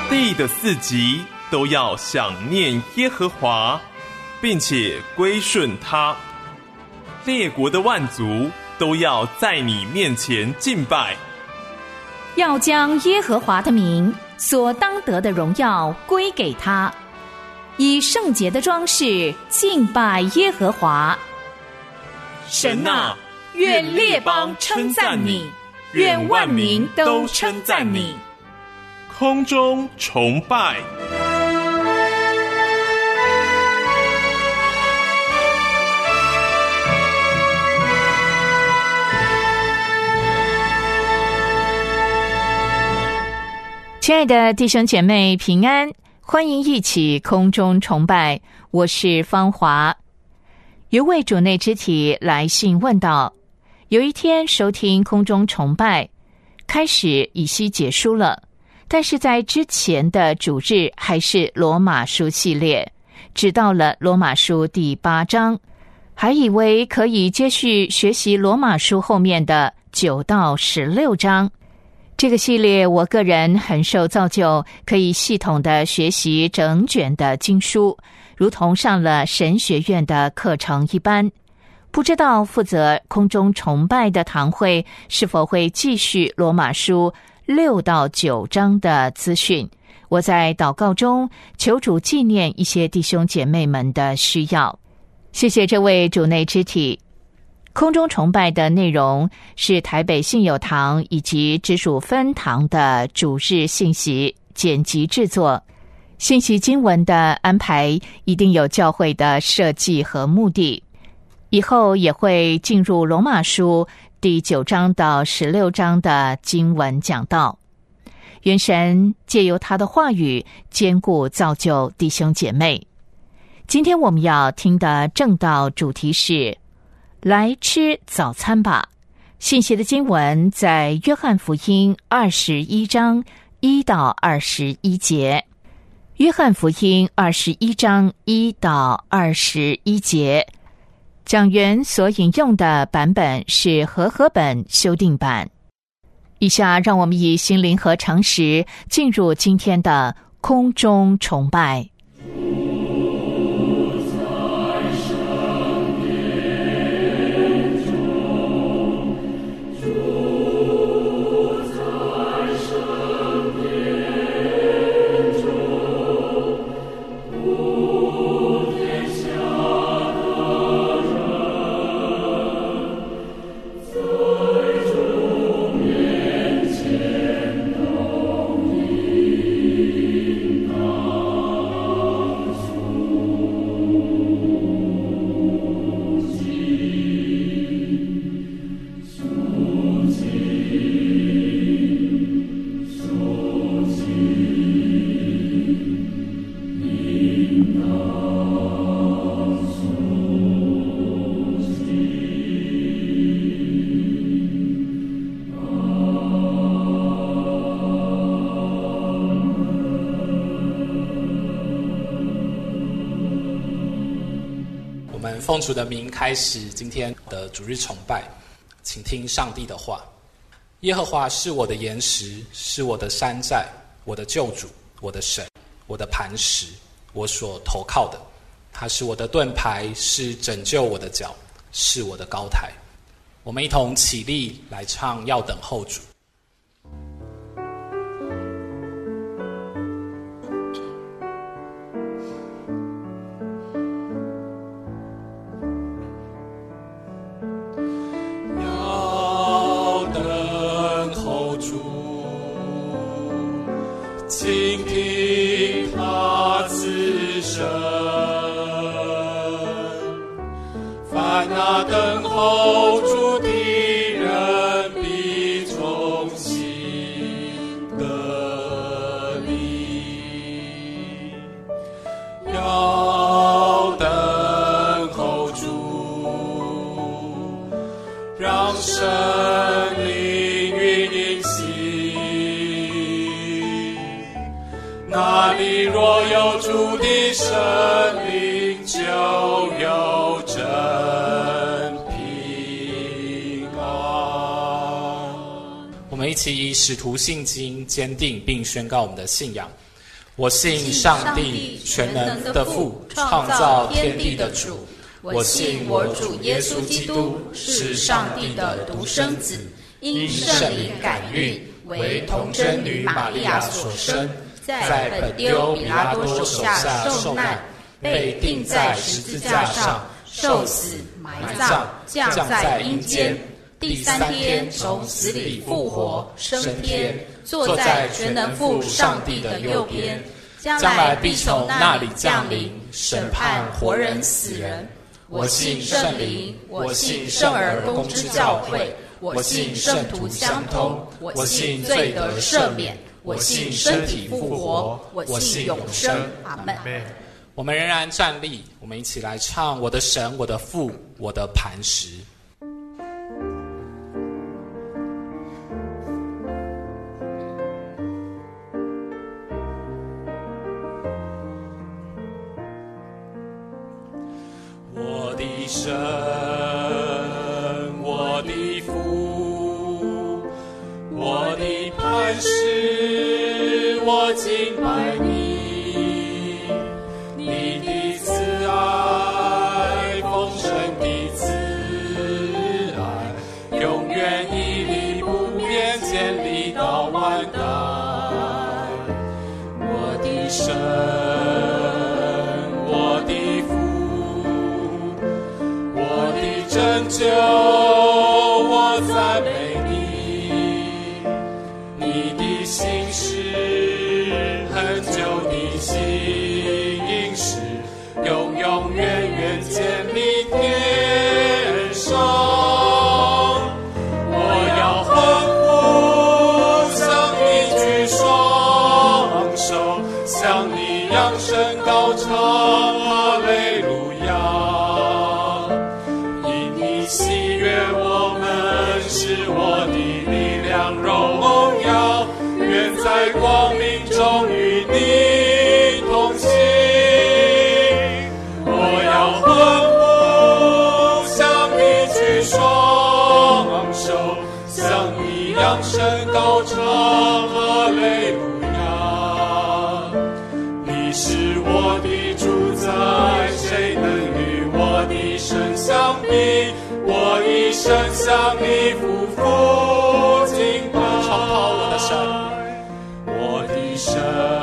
地的四极都要想念耶和华，并且归顺他。列国的万族都要在你面前敬拜， 要将耶和华的名所当得的荣耀归给他，以圣洁的装饰敬拜耶和华。神啊，愿列邦称赞你，愿万民都称赞你。 空中崇拜。 亲爱的弟兄姐妹平安，欢迎一起空中崇拜，我是芳华。有位主内肢体来信问道，有一天收听空中崇拜，开始以西结书了，但是在之前的主日还是罗马书系列，只到了罗马书第8章，还以为可以接续学习罗马书后面的9到16章。这个系列我个人很受造就，可以系统的学习整卷的经书，如同上了神学院的课程一般。不知道负责空中崇拜的堂会是否会继续罗马书6到9章的资讯，我在祷告中求主纪念一些弟兄姐妹们的需要。谢谢这位主内肢体。空中崇拜的内容是台北信友堂以及直属分堂的主日信息剪辑制作，信息经文的安排一定有教会的设计和目的。以后也会进入罗马书第9章到16章的经文讲道。愿神借由他的话语坚固造就弟兄姐妹。今天我们要听的正道主题是来吃早餐吧。信息的经文在约翰福音21章1到21节。约翰福音21章1到21节，讲员所引用的版本是和合本修订版。以下让我们以心灵和诚实进入今天的空中崇拜。 奉主的名开始今天的主日崇拜，请听上帝的话。耶和华是我的岩石，是我的山寨，我的救主，我的神，我的磐石，我所投靠的。他是我的盾牌，是拯救我的脚，是我的高台。我们一同起立来唱要等候主。 等候主的人必重新得力，要等候主，让生灵运行。那里若有主的生灵，就有真我们一起以使徒信经坚定并宣告我们的信仰。 我信上帝全能的父，创造天地的主。我信我主耶稣基督是上帝的独生子，因圣灵感孕，为童贞女玛利亚所生，在本丢彼拉多手下受难，被钉在十字架上，受死，埋葬，降在阴间。第3天从死里复活，升天，坐在全能父上帝的右边，将来必从那里降临，审判活人死人。我信圣灵，我信圣而公之教会，我信圣徒相通，我信罪得赦免，我信身体复活，我信永生。阿们。我们仍然站立，我们一起来唱我的神，我的父，我的磐石。我的神，我的父，我的磐石，我敬拜你，你的慈爱，丰盛的慈爱，永远屹立不变，建立到万代。我的神，我的父，拯救我赞美你，你的心是很久的心事，永永远远建立天上。我要欢呼，向你举双手，向你扬声高唱哈利路亚。喜悦我们是我的力量荣耀，愿在光明中与你同行。我要欢呼，向你举双手，向你扬声高唱哈利路亚。你是我的主宰，谁能与我的神相比？我一生向你匍匐敬拜，唱好我的神，我的神，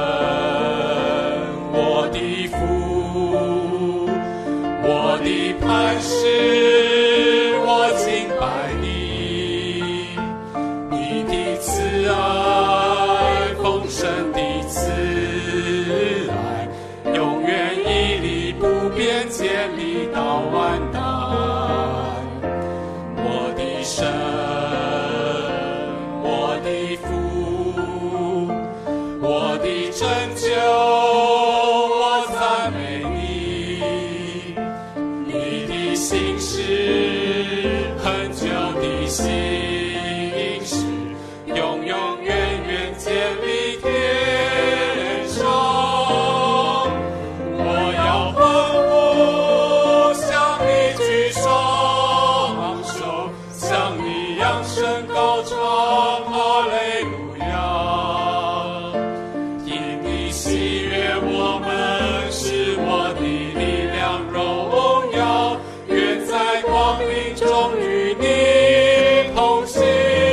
我的父，我的磐石，我敬拜你，你的慈爱，丰盛的慈爱，永远屹立不变，建立到万代。神，我的父，我的拯救，我赞美你，你的心是很久的心事，永永远远建立天上。我要欢呼，向你举双手，向你扬声高唱哈利路亚。因你喜悦我们，是我的力量荣耀，愿在光明中与你同行。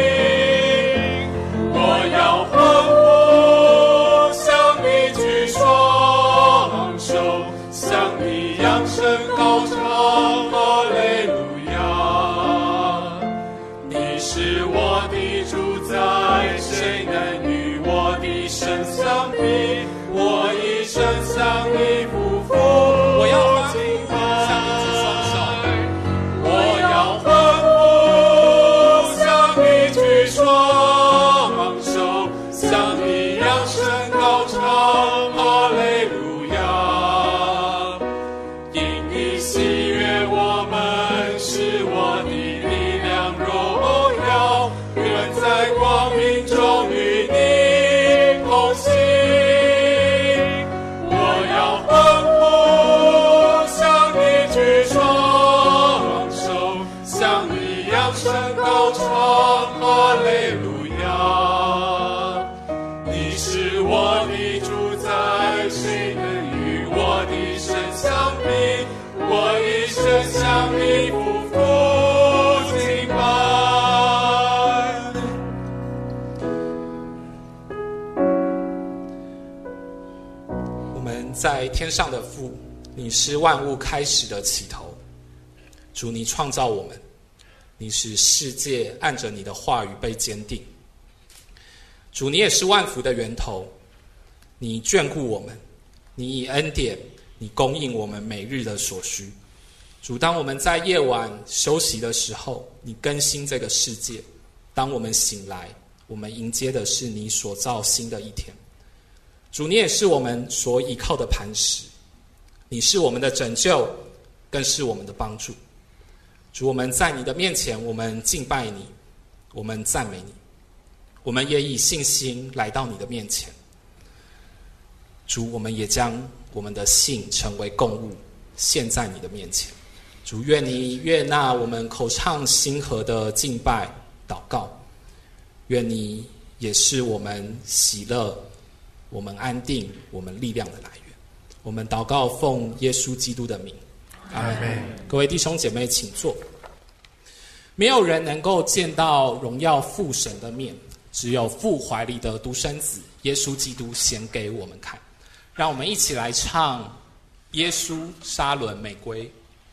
我要欢呼，向你举双手，向你扬声高唱哈利路亚。是我的主宰，谁能与我的神相比？我一生向你匍匐，我要敬拜，向你举双手，我要欢呼，向你举双手，向你扬声高唱哈利路亚。因你喜悦我们，是我的力量荣耀，愿在光明中与你同行。我要欢呼，向你举双手，向你扬声高唱哈利路亚。你是我的主宰， 我一生向你匍匐敬拜。 我们在天上的父，你是万物开始的起头。主，你创造我们，你使世界按着你的话语被坚定。主，你也是万福的源头，你眷顾我们，你以恩典，你供应我们每日的所需。主，当我们在夜晚休息的时候，你更新这个世界；当我们醒来，我们迎接的是你所造新的一天。主，你也是我们所依靠的磐石，你是我们的拯救，更是我们的帮助。主，我们在你的面前，我们敬拜你，我们赞美你，我们也以信心来到你的面前。主，我们也将我们的信成为供物，献在你的面前。主，愿你悦纳我们口唱心和的敬拜祷告，愿你也是我们喜乐、我们安定、我们力量的来源。我们祷告奉耶稣基督的名，阿们。各位弟兄姐妹请坐。没有人能够见到荣耀父神的面，只有父怀里的独生子耶稣基督显给我们看。让我们一起来唱耶稣沙仑玫瑰。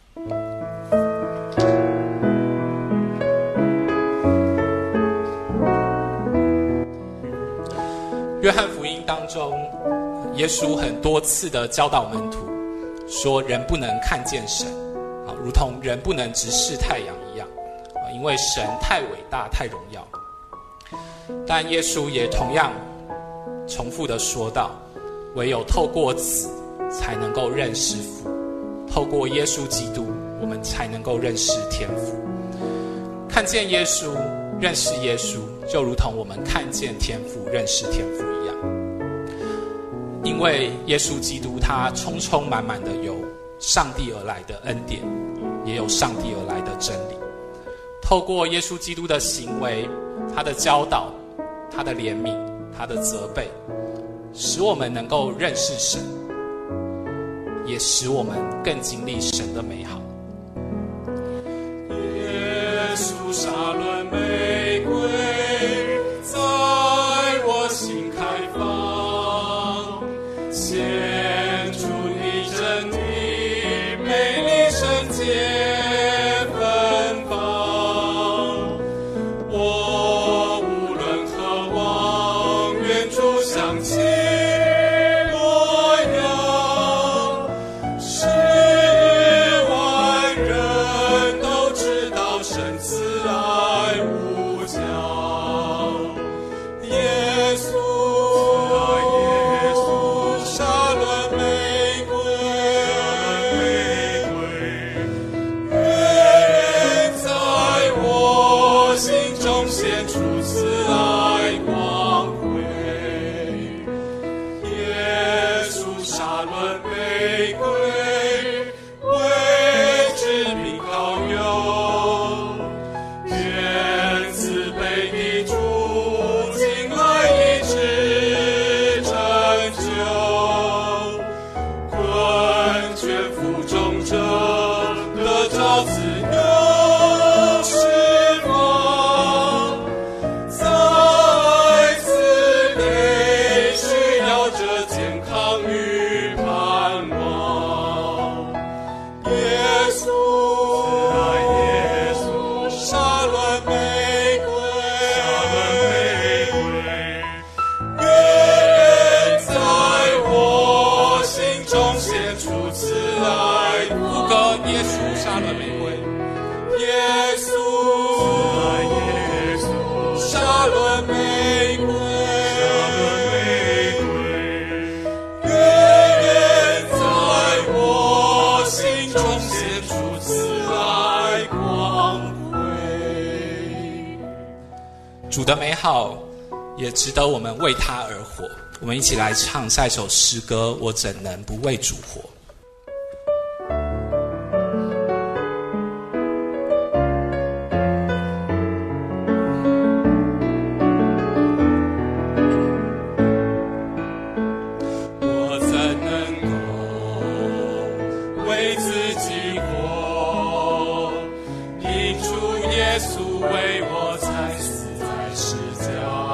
约翰福音当中，耶稣很多次的教导门徒说，人不能看见神，如同人不能直视太阳一样，因为神太伟大太荣耀。但耶稣也同样重复的说道，唯有透过子才能够认识父，透过耶稣基督我们才能够认识天父。看见耶稣，认识耶稣，就如同我们看见天父，认识天父一样。因为耶稣基督他充充满满的有上帝而来的恩典，也有上帝而来的真理。透过耶稣基督的行为，他的教导，他的怜悯，他的责备，使我们能够认识神，也使我们更经历神的美好。 耶稣沙仑玫瑰在我心开放，献出你真的美丽圣洁芬芳。我无论何往远处想起模样，世外人都知道神慈爱无疆。耶稣沙仑玫瑰，愿在我心中显出慈爱光辉。耶稣沙仑玫瑰，为治病膏油，愿慈悲的主进来医治拯救，困倦负重者得着自由释放，再次给需要者健康与盼望。耶稣沙仑玫瑰，愿在我心中显出慈爱。 副歌耶稣沙仑玫瑰， 耶稣沙仑玫瑰，愿在我心中显出慈爱光辉。 主的美好也值得我们为他而活。我们一起来唱下一首诗歌，我怎能不为主活。 我怎能够为自己为我才死在十架，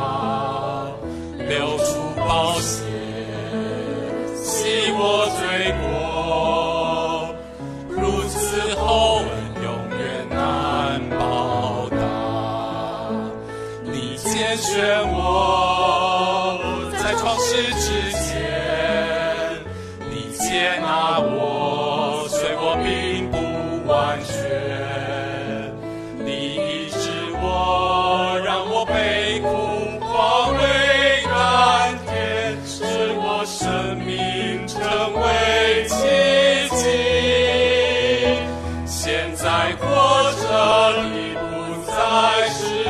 流出宝血，洗我罪过，如此厚恩永远难报答。你拣选我，在创世之前，你接纳我，虽我并不完全，你医治我，让我悲苦化为甘甜，使我生命成为奇迹。现在活着已不再是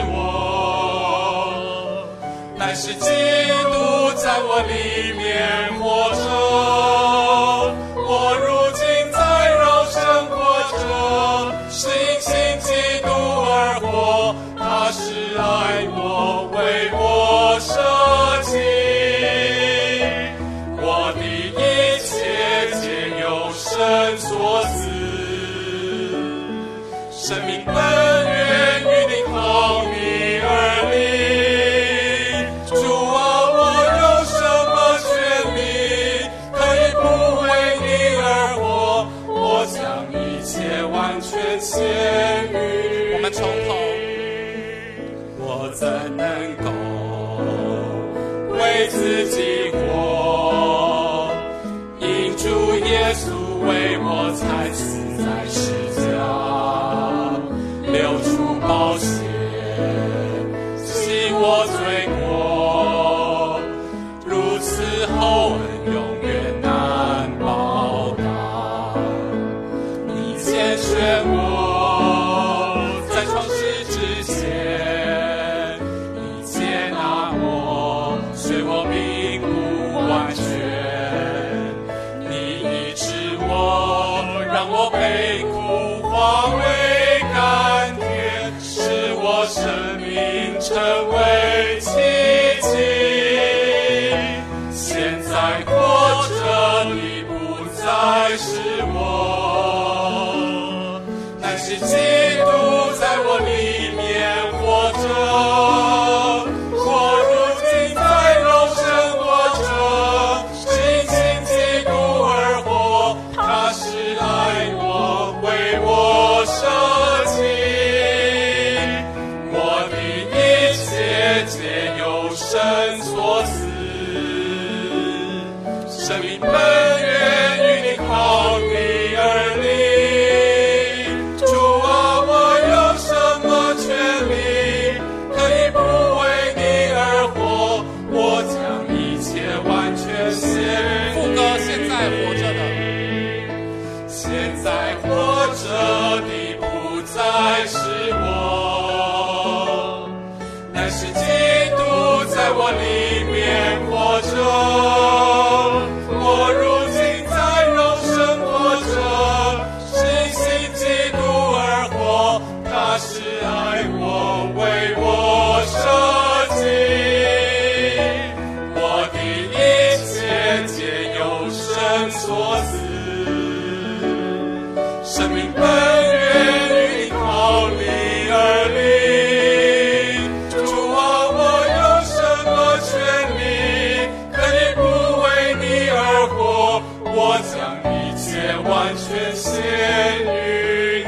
我，乃是基督在我里面活着。我如今在肉身活着，是因信基督而活，他是爱我，为我舍己。我的一切皆由神所赐，生命本源于你靠你而立。主啊，我有什么权利可以不为你而活？我将一切完全献于。我们从头，我怎能够为自己活？因主耶稣为我才死在十架，流出宝血，洗我罪过，如此厚恩永远难报答。你拣选我，在创世之前，你接纳我，虽我并不完全，你医治我，让我悲苦化为甘甜，使我生命成为奇迹。现在活着的不再是我，乃是基督在我里面活着。我如今在肉身活着，是因信基督而活，他是爱我，为我舍己。我的一切皆由神所赐，生命本源于你靠你而立。主啊，我有什么权利可以不为你而活？我将一切完全献。副歌，现在活着的，现在活着的不再是我，乃是基督在我里面活着。我如今在肉身活着，是因信基督而活，他是爱我，为我舍己。我的一切皆由神所赐，生命本源于你靠你而立。主啊，我有什么权利可以不为你而活？我将一切完全献于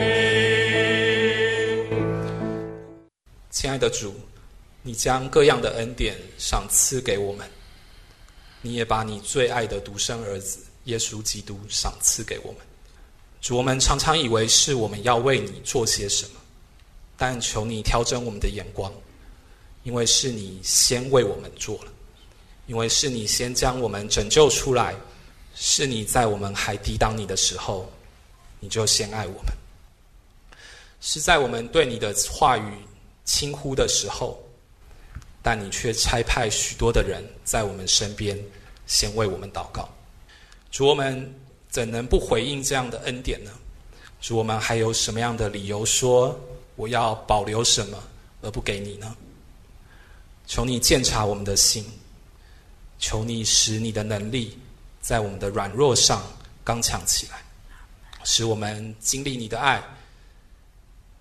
你。亲爱的主，你将各样的恩典赏赐给我们，你也把你最爱的独生儿子耶稣基督赏赐给我们。主，我们常常以为是我们要为你做些什么，但求你调整我们的眼光，因为是你先为我们做了，因为是你先将我们拯救出来，是你在我们还抵挡你的时候，你就先爱我们，是在我们对你的话语轻忽的时候，但你却差派许多的人在我们身边，先为我们祷告。主，我们怎能不回应这样的恩典呢？主，我们还有什么样的理由说我要保留什么而不给你呢？求你鉴察我们的心，求你使你的能力在我们的软弱上刚强起来，使我们经历你的爱，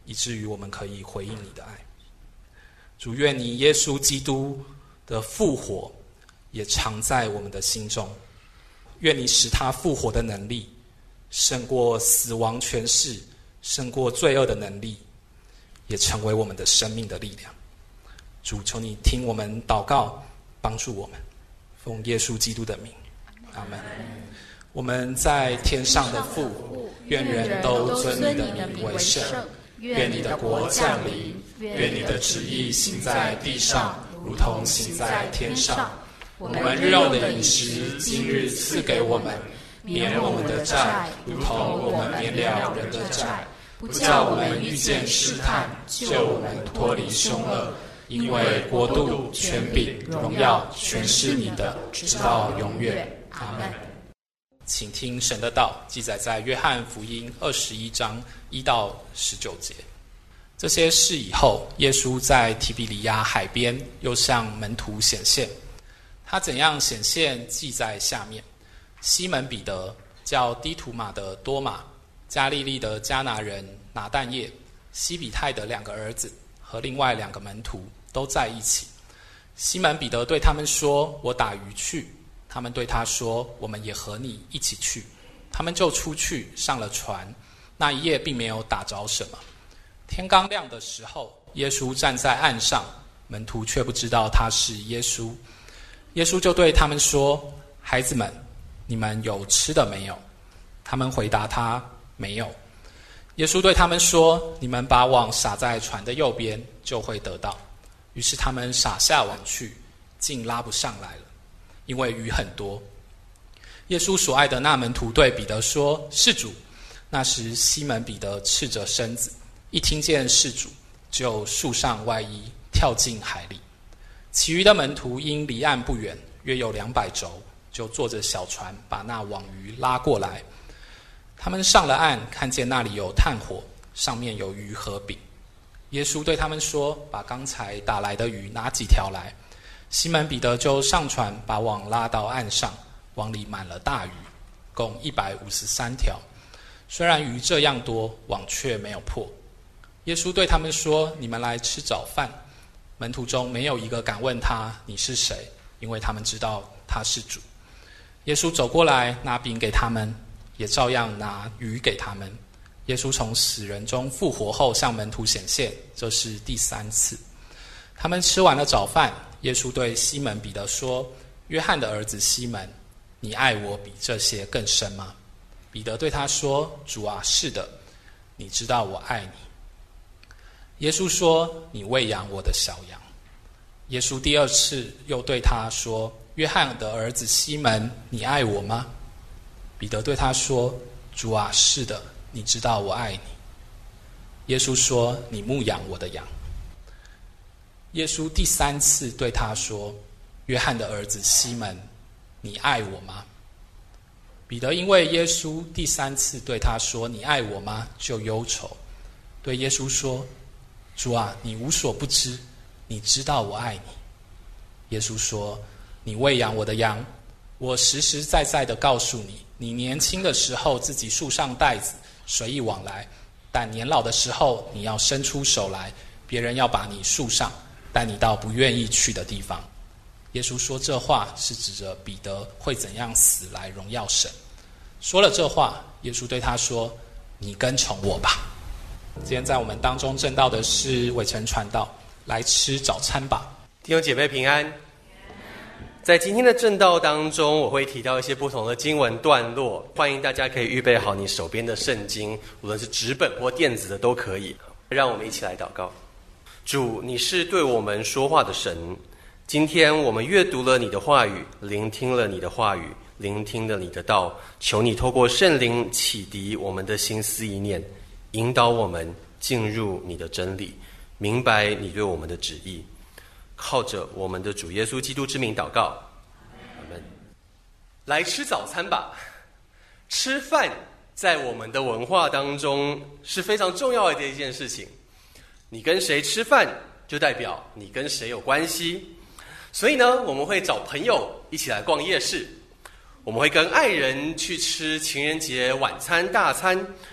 以至于我们可以回应你的爱。主，愿你耶稣基督的复活也常在我们的心中，愿你使他复活的能力胜过死亡权势，胜过罪恶的能力，也成为我们的生命的力量。主，求你听我们祷告，帮助我们，奉耶稣基督的名，阿们。我们在天上的父，愿人都尊你的名为圣，愿你的国降临，愿你的旨意行在地上，如同行在天上。我们日用的饮食今日赐给我们，免我们的债，如同我们免了人的债，不叫我们遇见试探，救我们脱离凶恶。因为国度、权柄、荣耀全是你的，直到永远。阿们。请听神的道，记载在约翰福音21章1到19节。这些事以后，耶稣在提比利亚海边又向门徒显现。他怎样显现，记在下面。西门彼得，叫低图马的多马，加利利的迦拿人拿但业，西比泰的2个儿子和另外2个门徒都在一起。西门彼得对他们说：“我打鱼去。”他们对他说：“我们也和你一起去。”他们就出去上了船，那一夜并没有打着什么。天刚亮的时候，耶稣站在岸上，门徒却不知道他是耶稣。耶稣就对他们说：“孩子们，你们有吃的没有？”他们回答他：“没有。”耶稣对他们说：“你们把网撒在船的右边，就会得到。”于是他们撒下网去，竟拉不上来了，因为鱼很多。耶稣所爱的那门徒对彼得说：“是主。”那时西门彼得赤着身子，一听见是主，就束上外衣，跳进海里。其余的门徒因离岸不远，约有200肘，就坐着小船把那网鱼拉过来。他们上了岸，看见那里有炭火，上面有鱼和饼。耶稣对他们说：“把刚才打来的鱼拿几条来。”西门彼得就上船，把网拉到岸上，网里满了大鱼，共153条。虽然鱼这样多，网却没有破。耶稣对他们说：“你们来吃早饭。”门徒中没有一个敢问他：“你是谁？”因为他们知道他是主。耶稣走过来，拿饼给他们，也照样拿鱼给他们。耶稣从死人中复活后向门徒显现，这是第3次。他们吃完了早饭，耶稣对西门彼得说：“约翰的儿子西门，你爱我比这些更深吗？”彼得对他说：“主啊，是的，你知道我爱你。”耶稣说：“你喂养我的小羊。”耶稣第2次又对他说：“约翰的儿子西门，你爱我吗？”彼得对他说：“主啊，是的，你知道我爱你。”耶稣说：“你牧养我的羊。”耶稣第3次对他说：“约翰的儿子西门，你爱我吗？”彼得因为耶稣第3次对他说：“你爱我吗？”就忧愁，对耶稣说：“主啊，你无所不知，你知道我爱你。”耶稣说：“你喂养我的羊。我实实在在的告诉你，你年轻的时候自己束上带子，随意往来；但年老的时候，你要伸出手来，别人要把你束上，带你到不愿意去的地方。”耶稣说这话是指着彼得会怎样死来荣耀神。说了这话，耶稣对他说：“你跟从我吧。”今天在我们当中证道的是伟成传道，来吃早餐吧。 弟兄姐妹平安。在今天的证道当中，我会提到一些不同的经文段落，欢迎大家可以预备好你手边的圣经，无论是纸本或电子的都可以。让我们一起来祷告。主，你是对我们说话的神，今天我们阅读了你的话语，聆听了你的话语，聆听了你的道，求你透过圣灵启迪我们的心思意念，引导我们进入你的真理，明白你对我们的旨意。靠着我们的主耶稣基督之名祷告，阿们。来吃早餐吧。吃饭在我们的文化当中是非常重要的一件事情，你跟谁吃饭就代表你跟谁有关系。所以呢，我们会找朋友一起来逛夜市，我们会跟爱人去吃情人节晚餐大餐，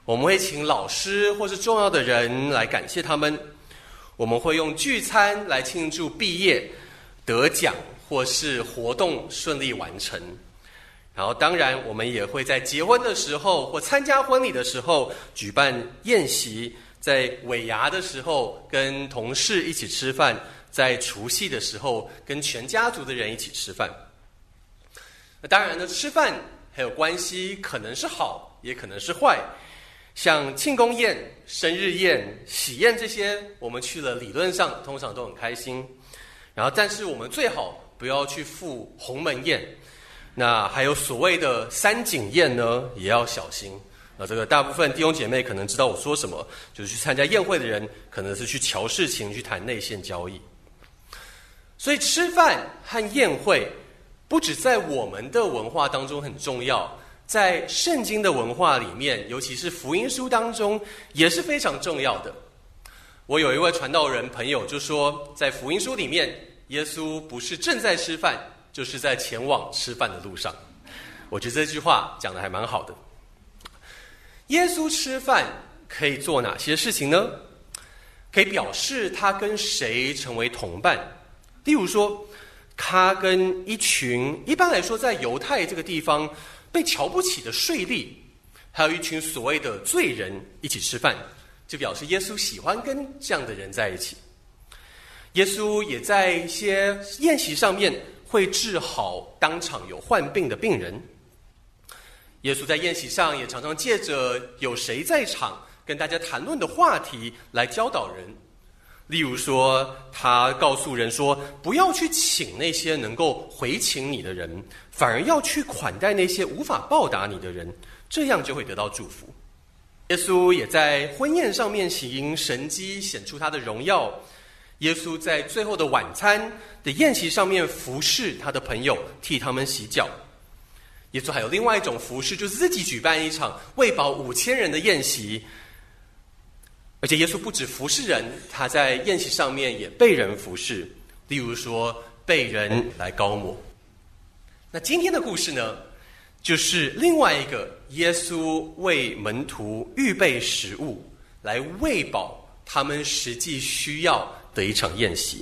我们会请老师或是重要的人来感谢他们，我们会用聚餐来庆祝毕业、得奖或是活动顺利完成。然后当然我们也会在结婚的时候或参加婚礼的时候举办宴席，在尾牙的时候跟同事一起吃饭，在除夕的时候跟全家族的人一起吃饭。那当然呢，吃饭还有关系，可能是好也可能是坏。像庆功宴、生日宴、喜宴这些我们去了，理论上通常都很开心。然后但是我们最好不要去赴鸿门宴，那还有所谓的三井宴呢，也要小心。这个大部分弟兄姐妹可能知道我说什么，就是去参加宴会的人可能是去瞧事情，去谈内线交易。所以吃饭和宴会不只在我们的文化当中很重要，在圣经的文化里面，尤其是福音书当中也是非常重要的。我有一位传道人朋友就说，在福音书里面，耶稣不是正在吃饭，就是在前往吃饭的路上。我觉得这句话讲得还蛮好的。耶稣吃饭可以做哪些事情呢？可以表示他跟谁成为同伴。例如说，他跟一群一般来说在犹太这个地方被瞧不起的税吏，还有一群所谓的罪人一起吃饭，就表示耶稣喜欢跟这样的人在一起。耶稣也在一些宴席上面会治好当场有患病的病人。耶稣在宴席上也常常借着有谁在场跟大家谈论的话题来教导人。例如说，他告诉人说，不要去请那些能够回请你的人，反而要去款待那些无法报答你的人，这样就会得到祝福。耶稣也在婚宴上面行神迹，显出他的荣耀。耶稣在最后的晚餐的宴席上面服侍他的朋友，替他们洗脚。耶稣还有另外一种服侍，就是自己举办一场喂饱5000人的宴席。而且耶稣不止服侍人，他在宴席上面也被人服侍，例如说被人来膏抹。那今天的故事呢，就是另外一个耶稣为门徒预备食物，来喂饱他们实际需要的一场宴席。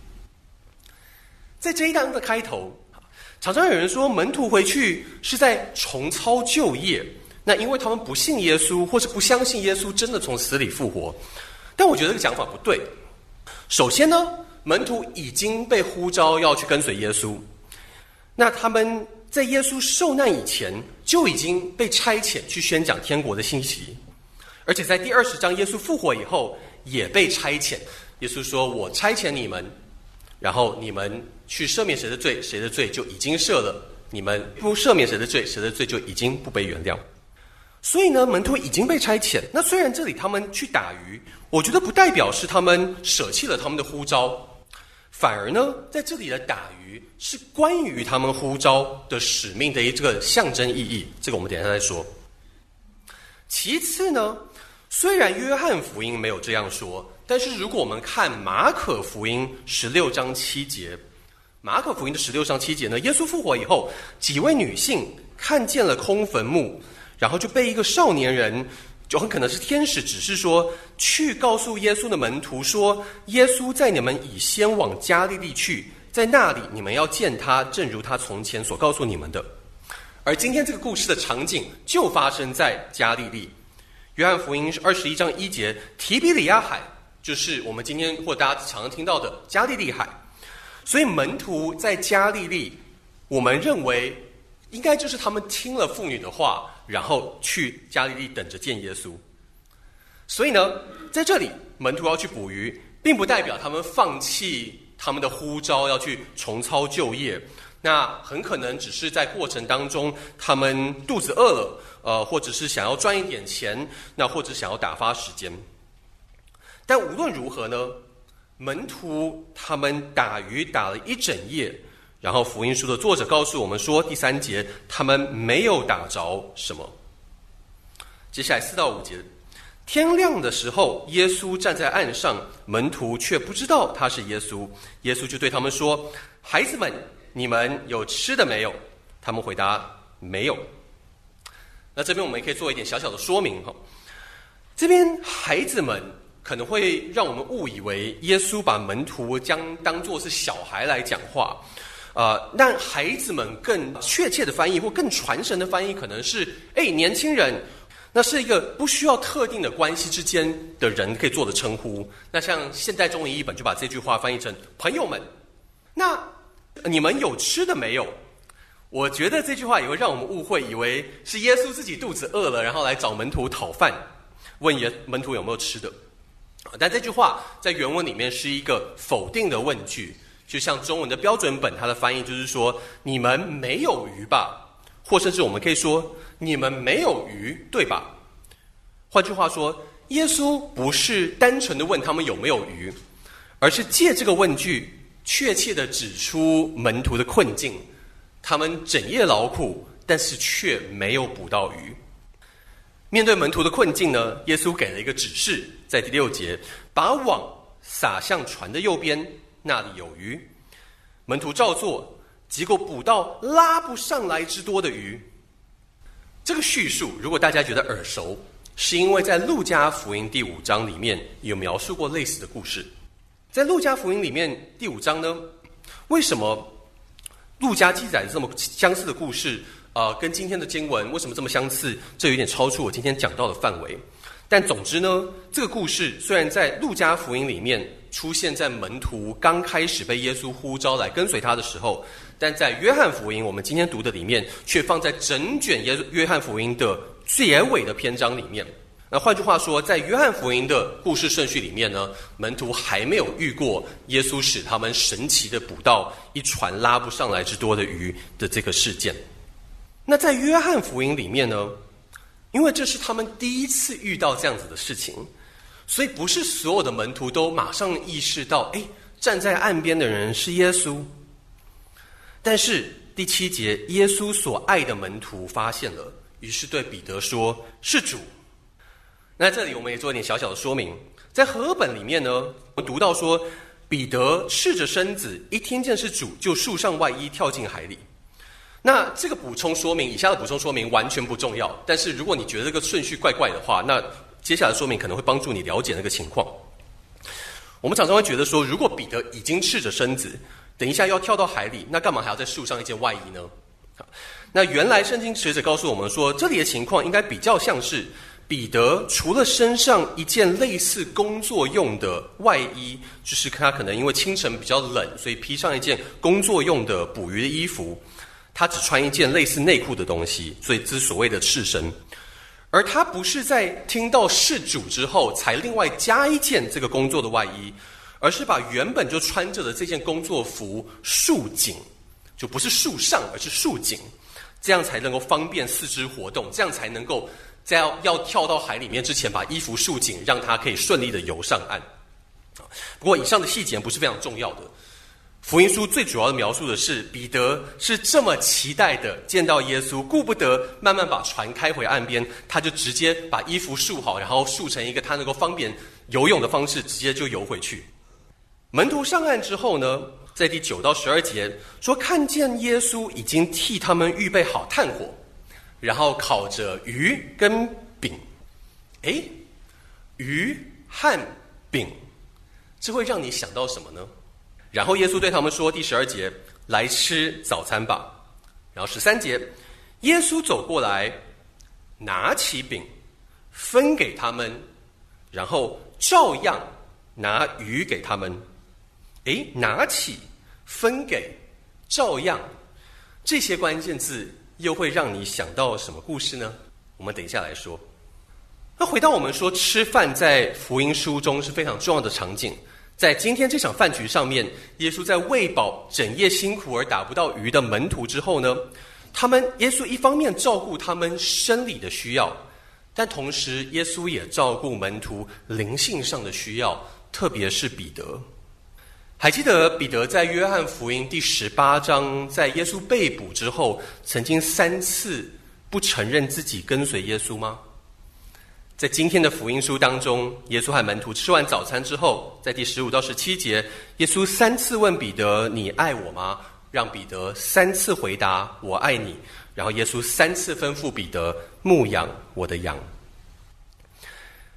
在这一章的开头，常常有人说门徒回去是在重操旧业，那因为他们不信耶稣，或是不相信耶稣真的从死里复活。但我觉得这个讲法不对。首先呢，门徒已经被呼召要去跟随耶稣，那他们在耶稣受难以前就已经被差遣去宣讲天国的信息，而且在第20章耶稣复活以后也被差遣。耶稣说，我差遣你们，然后你们去赦免谁的罪，谁的罪就已经赦了；你们不赦免谁的罪，谁的罪就已经不被原谅。所以呢，门徒已经被差遣。那虽然这里他们去打鱼，我觉得不代表是他们舍弃了他们的呼召，反而呢，在这里的打鱼是关于他们呼召的使命的一个象征意义，这个我们等一下再说。其次呢，虽然约翰福音没有这样说，但是如果我们看马可福音16章7节，马可福音的16章7节呢，耶稣复活以后，几位女性看见了空坟墓，然后就被一个少年人，就很可能是天使，指示说去告诉耶稣的门徒说，耶稣在你们以先往加利利去，在那里你们要见他，正如他从前所告诉你们的。而今天这个故事的场景就发生在加利利。约翰福音21章1节，提比里亚海就是我们今天或大家常常听到的加利利海。所以门徒在加利利，我们认为应该就是他们听了妇女的话，然后去加利利等着见耶稣。所以呢，在这里门徒要去捕鱼，并不代表他们放弃他们的呼召要去重操旧业，那很可能只是在过程当中他们肚子饿了，或者是想要赚一点钱，那或者想要打发时间。但无论如何呢，门徒他们打鱼打了一整夜，然后福音书的作者告诉我们说，第3节他们没有打着什么。接下来4到5节，天亮的时候，耶稣站在岸上，门徒却不知道他是耶稣。耶稣就对他们说，孩子们，你们有吃的没有？他们回答没有。那这边我们也可以做一点小小的说明。 这边孩子们可能会让我们误以为耶稣把门徒将当作是小孩来讲话，但孩子们更确切的翻译或更传神的翻译可能是年轻人，那是一个不需要特定的关系之间的人可以做的称呼。那像现代中文译本就把这句话翻译成朋友们，那你们有吃的没有？我觉得这句话也会让我们误会，以为是耶稣自己肚子饿了，然后来找门徒讨饭，问门徒有没有吃的。但这句话在原文里面是一个否定的问句，就像中文的标准本它的翻译就是说，你们没有鱼吧？或甚至我们可以说，你们没有鱼对吧？换句话说，耶稣不是单纯的问他们有没有鱼，而是借这个问句确切的指出门徒的困境，他们整夜劳苦，但是却没有捕到鱼。面对门徒的困境呢，耶稣给了一个指示，在第6节，把网撒向船的右边，那里有鱼。门徒照做，结果捕到拉不上来之多的鱼。这个叙述如果大家觉得耳熟，是因为在路加福音第5章里面有描述过类似的故事。在路加福音里面第5章呢，为什么路加记载这么相似的故事，跟今天的经文为什么这么相似，这有点超出我今天讲到的范围。但总之呢，这个故事虽然在路加福音里面出现在门徒刚开始被耶稣呼召来跟随他的时候，但在约翰福音我们今天读的里面却放在整卷约翰福音的结尾的篇章里面。那换句话说，在约翰福音的故事顺序里面呢，门徒还没有遇过耶稣使他们神奇的捕到一船拉不上来之多的鱼的这个事件。那在约翰福音里面呢，因为这是他们第一次遇到这样子的事情，所以不是所有的门徒都马上意识到站在岸边的人是耶稣。但是第7节，耶稣所爱的门徒发现了，于是对彼得说，是主。那这里我们也做一点小小的说明，在和合本里面呢，我们读到说，彼得赤着身子，一听见是主，就束上外衣跳进海里。那这个补充说明，以下的补充说明完全不重要，但是如果你觉得这个顺序怪怪的话，那接下来的说明可能会帮助你了解那个情况。我们常常会觉得说，如果彼得已经赤着身子，等一下要跳到海里，那干嘛还要再束上一件外衣呢？那原来圣经学者告诉我们说，这里的情况应该比较像是彼得除了身上一件类似工作用的外衣，就是他可能因为清晨比较冷，所以披上一件工作用的捕鱼的衣服，他只穿一件类似内裤的东西，所以这是所谓的赤身。而他不是在听到是主之后才另外加一件这个工作的外衣，而是把原本就穿着的这件工作服束紧，就不是束上，而是束紧，这样才能够方便四肢活动，这样才能够在要跳到海里面之前把衣服束紧，让他可以顺利的游上岸。不过以上的细节不是非常重要的，福音书最主要的描述的是彼得是这么期待的见到耶稣，顾不得慢慢把船开回岸边，他就直接把衣服束好，然后束成一个他能够方便游泳的方式，直接就游回去。门徒上岸之后呢，在第9到12节说，看见耶稣已经替他们预备好炭火，然后烤着鱼跟饼。鱼和饼，这会让你想到什么呢？然后耶稣对他们说，第12节，来吃早餐吧。然后13节，耶稣走过来，拿起饼分给他们，然后照样拿鱼给他们。拿起、分给、照样，这些关键字又会让你想到什么故事呢？我们等一下来说。那回到我们说吃饭在福音书中是非常重要的场景，在今天这场饭局上面，耶稣在喂饱整夜辛苦而打不到鱼的门徒之后呢，耶稣一方面照顾他们生理的需要，但同时耶稣也照顾门徒灵性上的需要，特别是彼得。还记得彼得在约翰福音第18章，在耶稣被捕之后，曾经3次不承认自己跟随耶稣吗？在今天的福音书当中，耶稣和门徒吃完早餐之后，在第15到17节，耶稣3次问彼得，你爱我吗？让彼得3次回答，我爱你。然后耶稣3次吩咐彼得，牧养我的羊。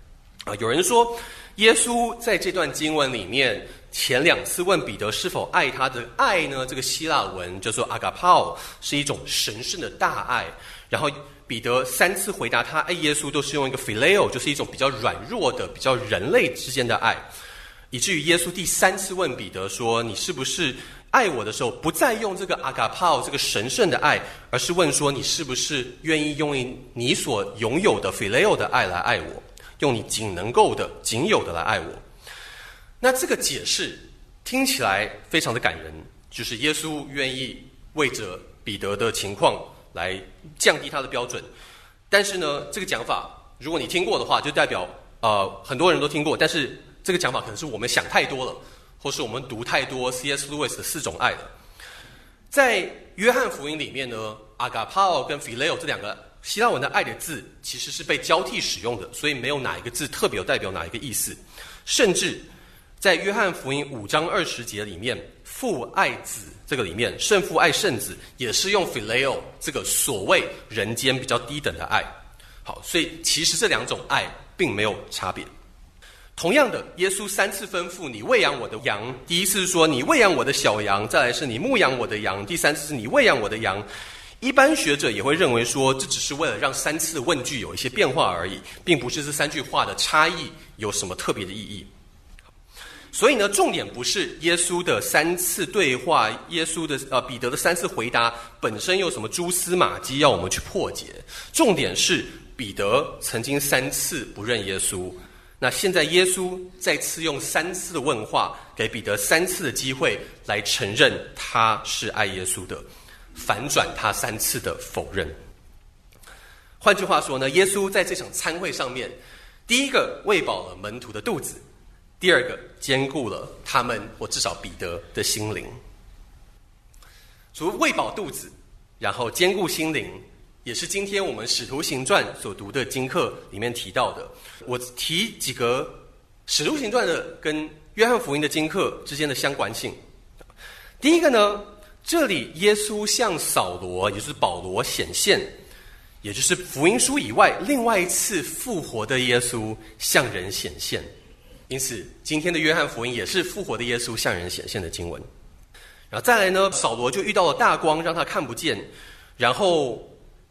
有人说，耶稣在这段经文里面前2次问彼得是否爱他的爱呢，这个希腊文叫做 agapao， 是一种神圣的大爱。然后彼得3次回答他爱耶稣都是用一个 phileo， 就是一种比较软弱的、比较人类之间的爱，以至于耶稣第3次问彼得说，你是不是爱我的时候不再用这个 agapao 这个神圣的爱，而是问说，你是不是愿意用你所拥有的 phileo 的爱来爱我，用你仅能够的、仅有的来爱我。那这个解释听起来非常的感人，就是耶稣愿意为着彼得的情况来降低他的标准。但是呢，这个讲法如果你听过的话，就代表很多人都听过，但是这个讲法可能是我们想太多了，或是我们读太多 C.S. Lewis 的4种爱了。在约翰福音里面呢， agapao 跟 phileo 这2个希腊文的爱的字其实是被交替使用的，所以没有哪一个字特别有代表哪一个意思。甚至在约翰福音5章20节里面，父爱子这个里面，圣父爱圣子也是用 phileo 这个所谓人间比较低等的爱。好，所以其实这2种爱并没有差别。同样的，耶稣3次吩咐你喂养我的羊，第1次是说你喂养我的小羊，再来是你牧养我的羊，第3次是你喂养我的羊。一般学者也会认为说，这只是为了让3次的问句有一些变化而已，并不是这3句话的差异有什么特别的意义。所以呢，重点不是耶稣的3次对话，耶稣的彼得的3次回答本身有什么蛛丝马迹要我们去破解。重点是彼得曾经3次不认耶稣，那现在耶稣再次用3次的问话，给彼得3次的机会来承认他是爱耶稣的，反转他3次的否认。换句话说呢，耶稣在这场餐会上面，第一个喂饱了门徒的肚子，第2个兼顾了他们，或至少彼得的心灵。除了喂饱肚子，然后兼顾心灵，也是今天我们使徒行传所读的经课里面提到的。我提几个使徒行传的跟约翰福音的经课之间的相关性。第一个呢，这里耶稣向扫罗，也就是保罗显现，也就是福音书以外另外一次复活的耶稣向人显现。因此今天的约翰福音也是复活的耶稣向人显现的经文。然后再来呢，扫罗就遇到了大光，让他看不见，然后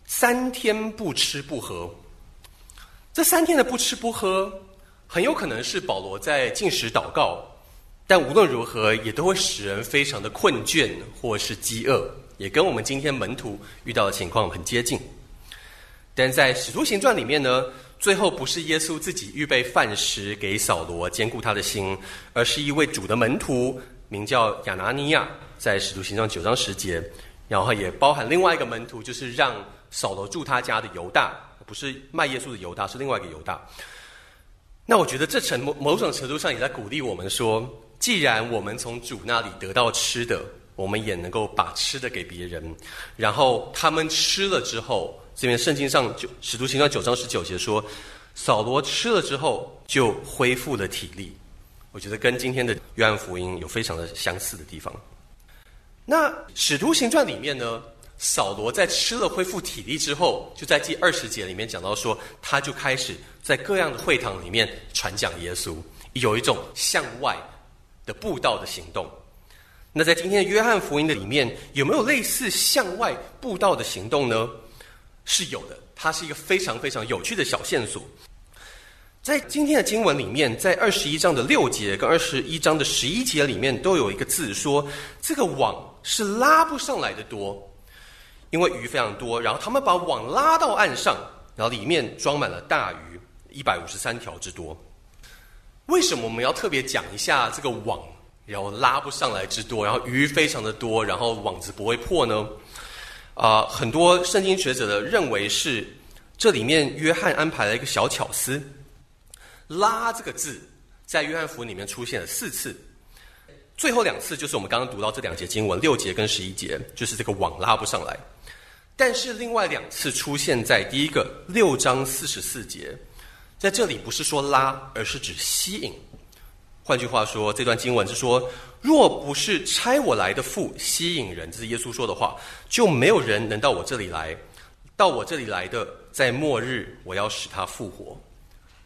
3天不吃不喝。这3天的不吃不喝很有可能是保罗在禁食祷告，但无论如何也都会使人非常的困倦或是饥饿，也跟我们今天门徒遇到的情况很接近。但在使徒行传里面呢，最后不是耶稣自己预备饭食给扫罗兼顾他的心，而是一位主的门徒名叫亚拿尼亚，在使徒行传9章10节，然后也包含另外一个门徒，就是让扫罗住他家的犹大，不是卖耶稣的犹大，是另外一个犹大。那我觉得这某种程度上也在鼓励我们说，既然我们从主那里得到吃的，我们也能够把吃的给别人，然后他们吃了之后，这边圣经上使徒行传9章19节说，扫罗吃了之后就恢复了体力。我觉得跟今天的约翰福音有非常的相似的地方。那使徒行传里面呢，扫罗在吃了恢复体力之后，就在第20节里面讲到说，他就开始在各样的会堂里面传讲耶稣，有一种向外的布道的行动。那在今天的约翰福音的里面，有没有类似向外布道的行动呢？是有的，它是一个非常非常有趣的小线索。在今天的经文里面，在21章的6节跟21章的11节里面，都有一个字说，这个网是拉不上来的多，因为鱼非常多，然后他们把网拉到岸上，然后里面装满了大鱼153条之多。为什么我们要特别讲一下这个网，然后拉不上来之多，然后鱼非常的多，然后网子不会破呢？很多圣经学者的认为是这里面约翰安排了一个小巧思。拉这个字在约翰福音里面出现了4次，最后2次就是我们刚刚读到这2节经文6节跟11节，就是这个网拉不上来。但是另外2次出现在第一个6章44节，在这里不是说拉，而是指吸引。换句话说，这段经文是说，若不是差我来的父吸引人，这是耶稣说的话，就没有人能到我这里来，到我这里来的，在末日我要使他复活。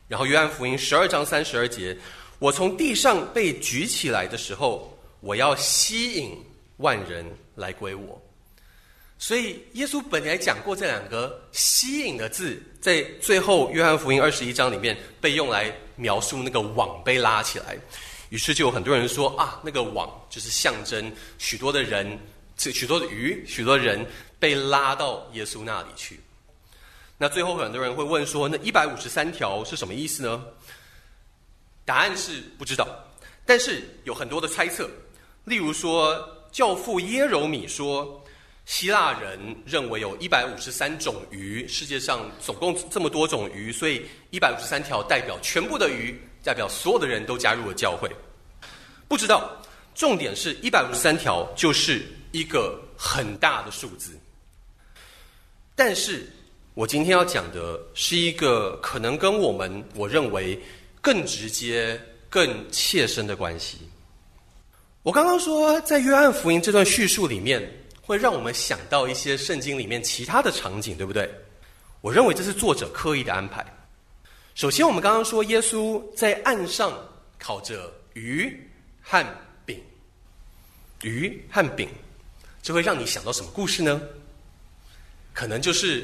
然后约翰福音12章32节，我从地上被举起来的时候，我要吸引万人来归我。所以耶稣本来讲过这两个吸引的字，在最后约翰福音21章里面被用来描述那个网被拉起来。于是就有很多人说啊，那个网就是象征许多的人、许多的鱼、许多人被拉到耶稣那里去。那最后很多人会问说，那153条是什么意思呢？答案是不知道，但是有很多的猜测。例如说，教父耶柔米说，希腊人认为有153种鱼，世界上总共这么多种鱼，所以153条代表全部的鱼，代表所有的人都加入了教会。不知道，重点是153条就是一个很大的数字。但是我今天要讲的是一个可能跟我认为更直接、更切身的关系。我刚刚说，在约翰福音这段叙述里面，会让我们想到一些圣经里面其他的场景，对不对？我认为这是作者刻意的安排。首先，我们刚刚说耶稣在岸上烤着鱼和饼，鱼和饼，这会让你想到什么故事呢？可能就是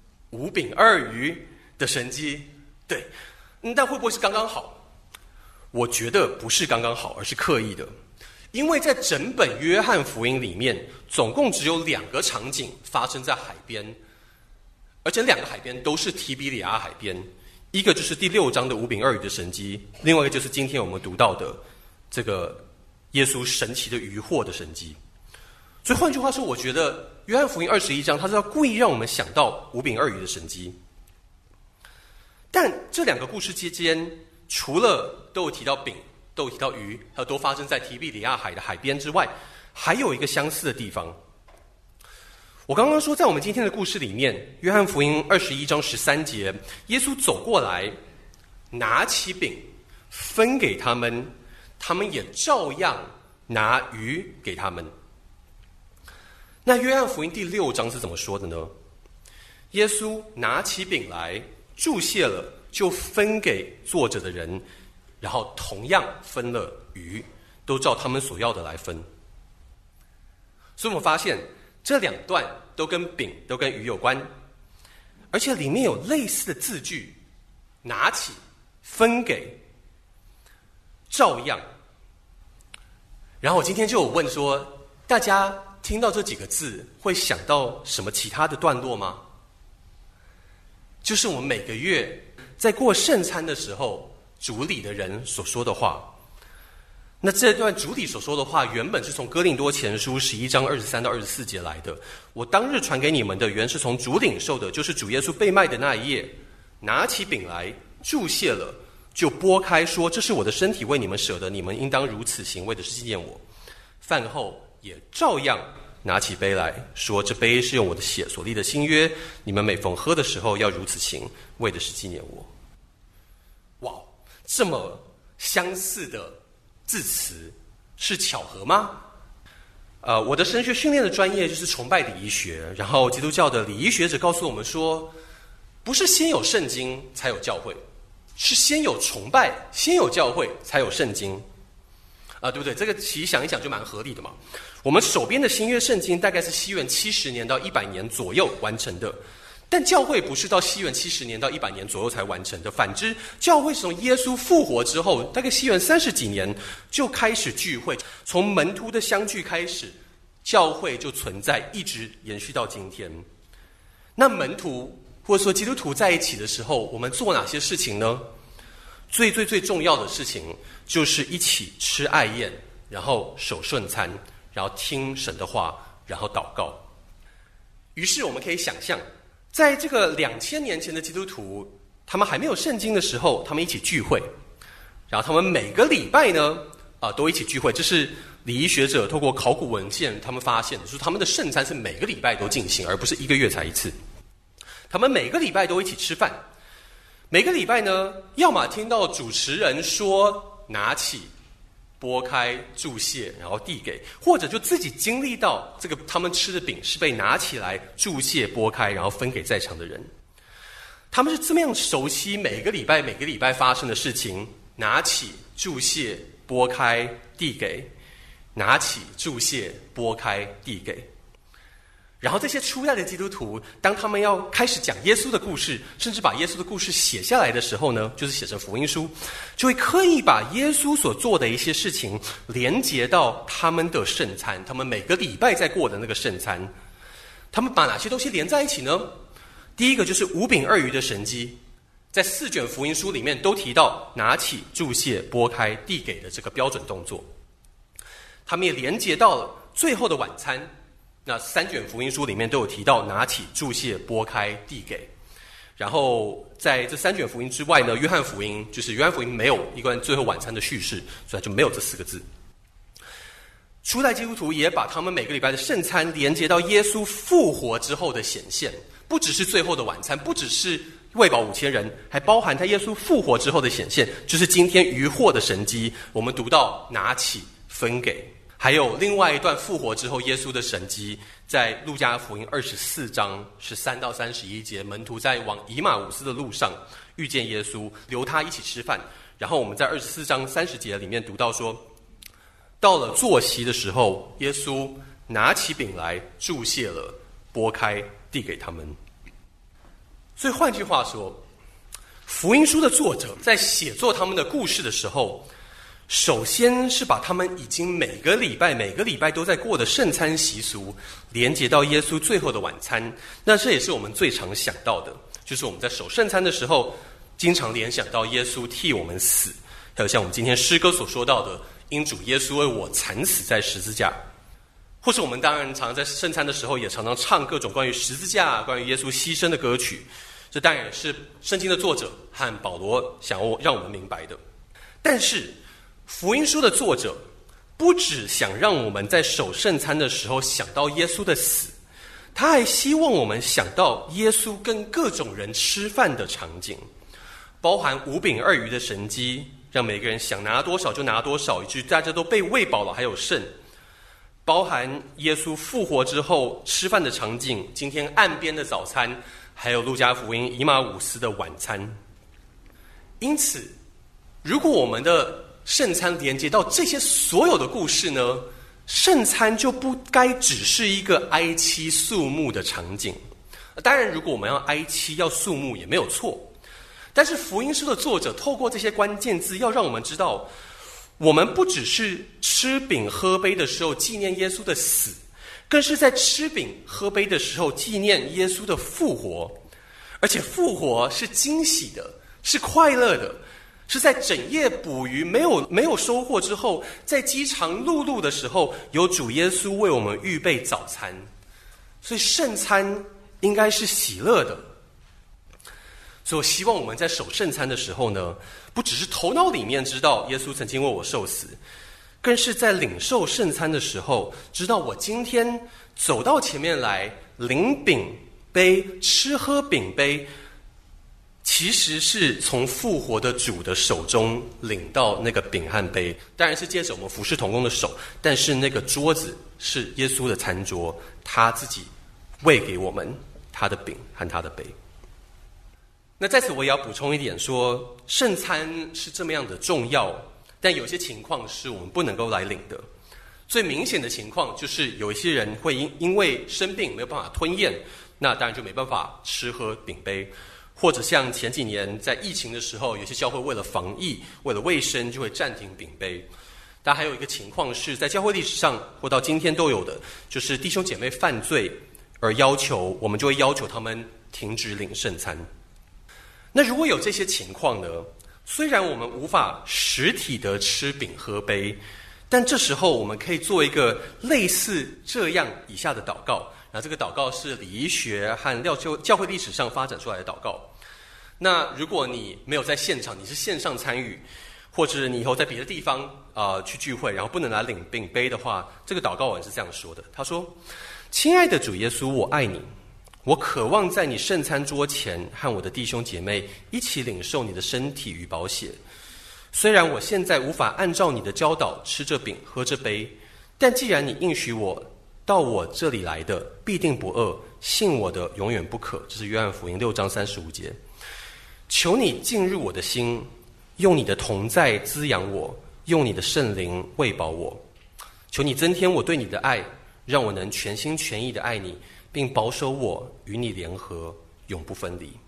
5饼2鱼的神迹，对。但会不会是刚刚好？我觉得不是刚刚好，而是刻意的。因为在整本约翰福音里面，总共只有2个场景发生在海边，而且2个海边都是提比里亚海边。一个就是第6章的5饼2鱼的神迹，另外一个就是今天我们读到的这个耶稣神奇的渔获的神迹。所以换句话说，我觉得约翰福音21章他是要故意让我们想到5饼2鱼的神迹。但这2个故事之间，除了都有提到饼，都有提到鱼，还有都发生在提比里亚海的海边之外，还有一个相似的地方。我刚刚说，在我们今天的故事里面，约翰福音21章13节，耶稣走过来，拿起饼分给他们，他们也照样拿鱼给他们。那约翰福音第6章是怎么说的呢？耶稣拿起饼来，注谢了，就分给坐着的人，然后同样分了鱼，都照他们所要的来分。所以我们发现这2段都跟饼、都跟鱼有关，而且里面有类似的字句：拿起、分给、照样。然后我今天就有问说，大家听到这几个字会想到什么其他的段落吗？就是我们每个月在过圣餐的时候，主礼的人所说的话。那这段主礼所说的话，原本是从哥林多前书11章23到24节来的。我当日传给你们的，原是从主领受的，就是主耶稣被卖的那一夜，拿起饼来，注谢了，就拨开，说：这是我的身体，为你们舍的，你们应当如此行，为的是纪念我。饭后也照样拿起杯来，说：这杯是用我的血所立的新约，你们每逢喝的时候要如此行，为的是纪念我。哇，这么相似的字词是巧合吗？我的神学训练的专业就是崇拜礼仪学，然后基督教的礼仪学者告诉我们说，不是先有圣经才有教会，是先有崇拜，先有教会才有圣经。对不对？这个其实想一想就蛮合理的嘛。我们手边的新约圣经大概是西元70年到100年左右完成的，但教会不是到西元70年到100年左右才完成的。反之，教会是从耶稣复活之后，大概西元30几年就开始聚会，从门徒的相聚开始，教会就存在，一直延续到今天。那门徒或者说基督徒在一起的时候，我们做哪些事情呢？最重要的事情就是一起吃爱宴，然后守圣餐，然后听神的话，然后祷告。于是我们可以想象，在这个2000年前的基督徒，他们还没有圣经的时候，他们一起聚会，然后他们每个礼拜呢，都一起聚会。这是礼仪学者透过考古文献他们发现的，就是他们的圣餐是每个礼拜都进行，而不是1个月才一次。他们每个礼拜都一起吃饭，每个礼拜呢，要么听到主持人说拿起、拨开、注谢，然后递给，或者就自己经历到这个他们吃的饼是被拿起来、注谢、拨开，然后分给在场的人。 他们是这么样熟悉每个礼拜发生的事情，拿起注谢拨开递给，拿起注谢拨开递给。然后这些初代的基督徒，当他们要开始讲耶稣的故事，甚至把耶稣的故事写下来的时候呢，就是写成福音书，就会刻意把耶稣所做的一些事情连结到他们的圣餐，他们每个礼拜在过的那个圣餐。他们把哪些东西连在一起呢？第一个就是5饼2鱼的神迹，在4卷福音书里面都提到拿起注谢拨开递给的这个标准动作。他们也连结到了最后的晚餐，那3卷福音书里面都有提到拿起注谢拨开递给。然后在这3卷福音之外呢，约翰福音没有一关最后晚餐的叙事，所以就没有这4个字。初代基督徒也把他们每个礼拜的圣餐连接到耶稣复活之后的显现，不只是最后的晚餐，不只是喂饱5000人，还包含他耶稣复活之后的显现，就是今天渔获的神迹。我们读到拿起分给，还有另外一段复活之后耶稣的神迹，在路加福音24章13到31节，门徒在往以马忤斯的路上遇见耶稣，留他一起吃饭。然后我们在24章30节里面读到说，到了坐席的时候，耶稣拿起饼来注谢了，拨开递给他们。所以换句话说，福音书的作者在写作他们的故事的时候，首先是把他们已经每个礼拜都在过的圣餐习俗连接到耶稣最后的晚餐。那这也是我们最常想到的，就是我们在守圣餐的时候经常联想到耶稣替我们死，还有像我们今天诗歌所说到的因主耶稣为我惨死在十字架。或是我们当然常在圣餐的时候也常常唱各种关于十字架、关于耶稣牺牲的歌曲，这当然也是圣经的作者和保罗想要让我们明白的。但是福音书的作者不只想让我们在守圣餐的时候想到耶稣的死，他还希望我们想到耶稣跟各种人吃饭的场景，包含5饼2鱼的神迹，让每个人想拿多少就拿多少，以致大家都被喂饱了还有剩，包含耶稣复活之后吃饭的场景，今天岸边的早餐，还有路加福音以马忤斯的晚餐。因此如果我们的圣餐连接到这些所有的故事呢，圣餐就不该只是一个哀戚肃穆的场景。当然如果我们要哀戚要肃穆也没有错，但是福音书的作者透过这些关键字要让我们知道，我们不只是吃饼喝杯的时候纪念耶稣的死，更是在吃饼喝杯的时候纪念耶稣的复活。而且复活是惊喜的，是快乐的，是在整夜捕鱼没有收获之后，在饥肠辘辘的时候，有主耶稣为我们预备早餐。所以圣餐应该是喜乐的。所以我希望我们在守圣餐的时候呢，不只是头脑里面知道耶稣曾经为我受死，更是在领受圣餐的时候，知道我今天走到前面来领饼杯吃喝饼杯，其实是从复活的主的手中领到那个饼和杯，当然是借着我们服侍同工的手，但是那个桌子是耶稣的餐桌，他自己喂给我们他的饼和他的杯。那在此我也要补充一点说，圣餐是这么样的重要，但有些情况是我们不能够来领的。最明显的情况就是有一些人会因为生病没有办法吞咽，那当然就没办法吃喝饼杯。或者像前几年在疫情的时候，有些教会为了防疫为了卫生就会暂停饼杯。但还有一个情况是在教会历史上或到今天都有的，就是弟兄姐妹犯罪而我们就会要求他们停止领圣餐。那如果有这些情况呢，虽然我们无法实体的吃饼喝杯，但这时候我们可以做一个类似这样以下的祷告。那这个祷告是礼仪学和教会历史上发展出来的祷告。那如果你没有在现场，你是线上参与，或者你以后在别的地方去聚会，然后不能来领饼杯的话，这个祷告文是这样说的。他说：亲爱的主耶稣，我爱你，我渴望在你圣餐桌前和我的弟兄姐妹一起领受你的身体与宝血。虽然我现在无法按照你的教导吃这饼喝这杯，但既然你应许我到我这里来的必定不饿，信我的永远不渴。这是约翰福音6章35节。求你进入我的心，用你的同在滋养我，用你的圣灵喂饱我。求你增添我对你的爱，让我能全心全意的爱你，并保守我与你联合，永不分离。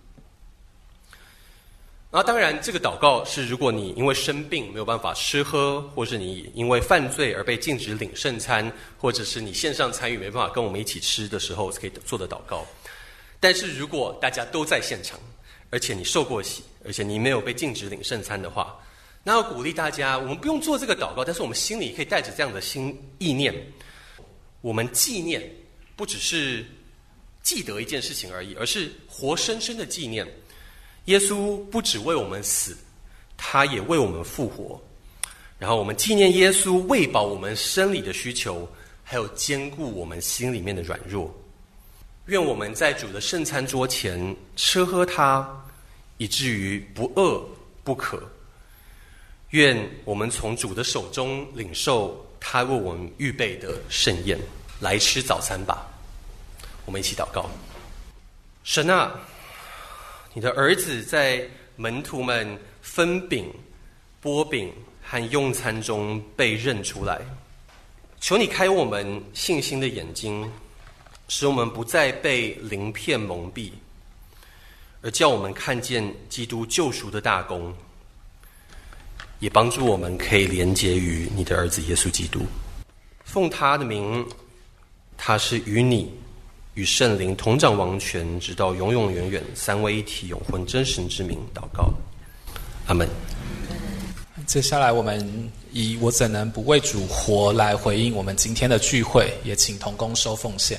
然后当然这个祷告是如果你因为生病没有办法吃喝，或是你因为犯罪而被禁止领圣餐，或者是你线上参与没办法跟我们一起吃的时候可以做的祷告。但是如果大家都在现场，而且你受过洗，而且你没有被禁止领圣餐的话，那要鼓励大家，我们不用做这个祷告，但是我们心里可以带着这样的意念，我们纪念不只是记得一件事情而已，而是活生生的纪念耶稣不只为我们死，他也为我们复活。然后我们纪念耶稣喂饱我们生理的需求，还有兼顾我们心里面的软弱。愿我们在主的圣餐桌前吃喝它，以至于不饿不渴。愿我们从主的手中领受他为我们预备的盛宴。来吃早餐吧。我们一起祷告。神啊，你的儿子在门徒们分饼、拨饼和用餐中被认出来，求你开我们信心的眼睛，使我们不再被鳞片蒙蔽，而叫我们看见基督救赎的大功，也帮助我们可以连结于你的儿子耶稣基督。奉他的名，他是与你与圣灵同掌王权，直到永永远远，三位一体，永混真神之名祷告，阿们。 接下来我们以我怎能不为主活来回应我们今天的聚会，也请同工收奉献。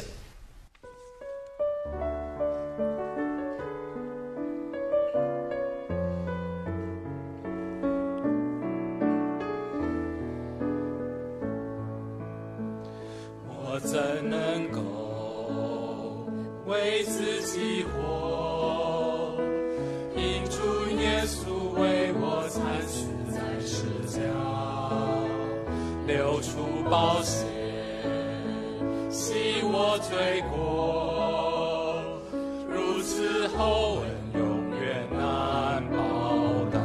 我怎能够为自己活？因主耶稣为我惨死在十架，流出宝血，洗我罪过，如此厚恩永远难报答。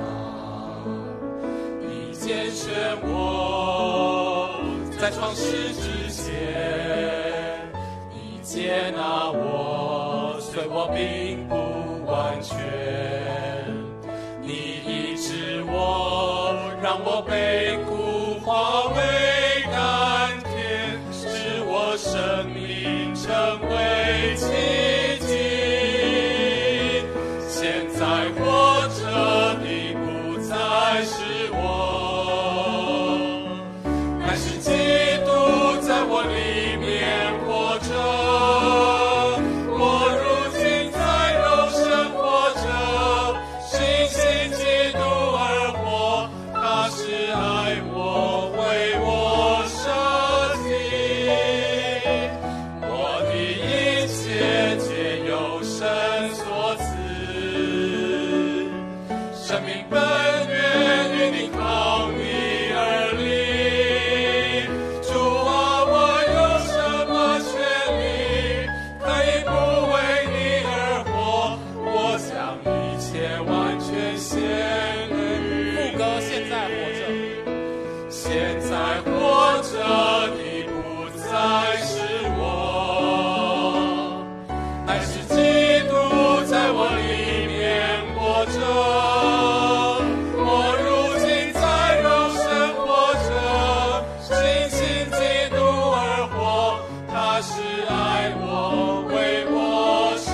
你拣选我在创世之前，你接纳我，虽我并不完全，你医治我，让我被苦化为甘甜，使我生命成为奇迹。现在活着的不再是我，乃是基督在我里面活着。我如今在肉身活着，信心基督而活，他是爱我，为我舍己。我的一切皆由神所赐，生命本源于你靠你而立。主啊，我有什么权利可以不为你而活？我将一切完全献于你。 副歌现在活着， 现在活着的不再是我，乃是基督在我里面活着。我如今在肉身活着，信心基督而活，他是爱我，为我舍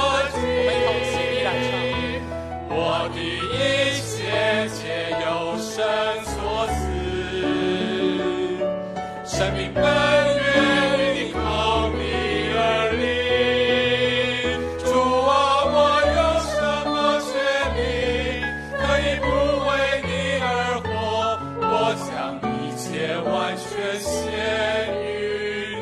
己。我的一切皆由神所赐，生命本源于你靠你而立。主啊，我有什么权利可以不为你而活？我将一切完全献于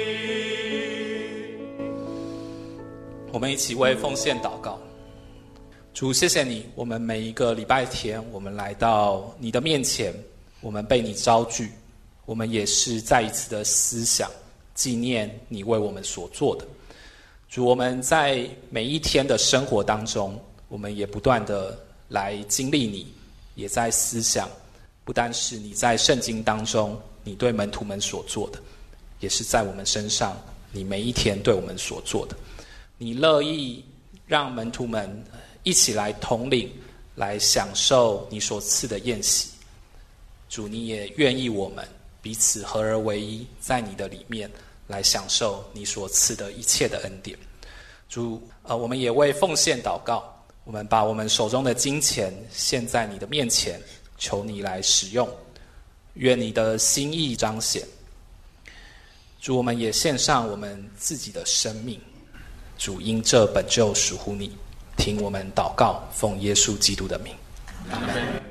你。 我们一起为奉献祷告。主，谢谢你，我们每一个礼拜天，我们来到你的面前，我们被你招聚，我们也是再一次的思想纪念你为我们所做的。主，我们在每一天的生活当中，我们也不断的来经历你，也在思想，不单是你在圣经当中你对门徒们所做的，也是在我们身上你每一天对我们所做的。你乐意让门徒们一起来统领，来享受你所赐的宴席。主，你也愿意我们彼此合而为一，在你的里面来享受你所赐的一切的恩典。主，我们也为奉献祷告，我们把我们手中的金钱献在你的面前，求你来使用，愿你的心意彰显。主，我们也献上我们自己的生命。主，因这本就属乎你，听我们祷告，奉耶稣基督的名，阿们。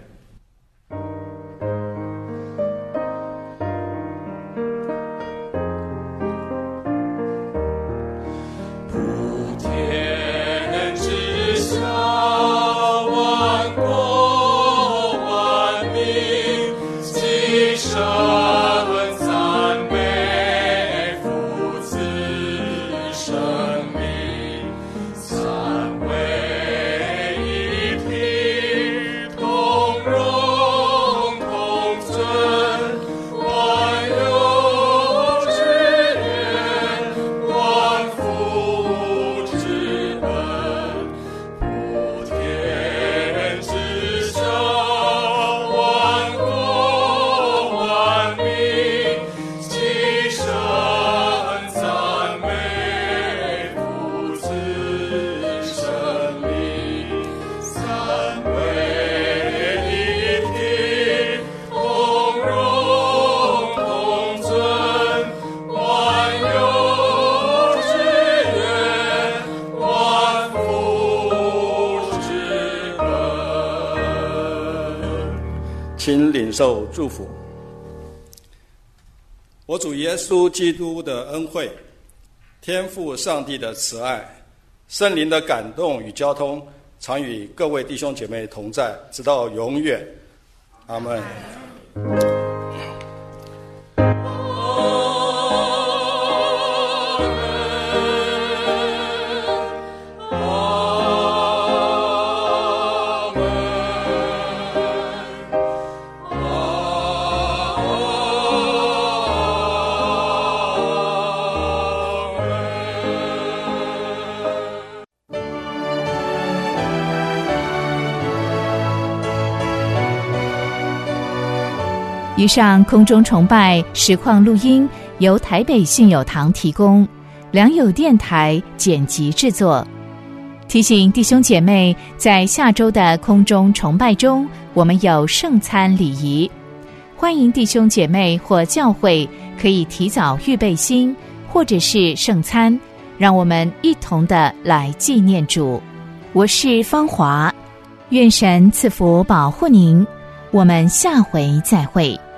请领受祝福。我主耶稣基督的恩惠，天父上帝的慈爱，圣灵的感动与交通，常与各位弟兄姐妹同在，直到永远。阿们。 以上空中崇拜实况录音由台北信友堂提供，良友电台剪辑制作。提醒弟兄姐妹，在下周的空中崇拜中，我们有圣餐礼仪，欢迎弟兄姐妹或教会可以提早预备心，或者是圣餐，让我们一同的来纪念主。我是芳华，愿神赐福保护您，我们下回再会。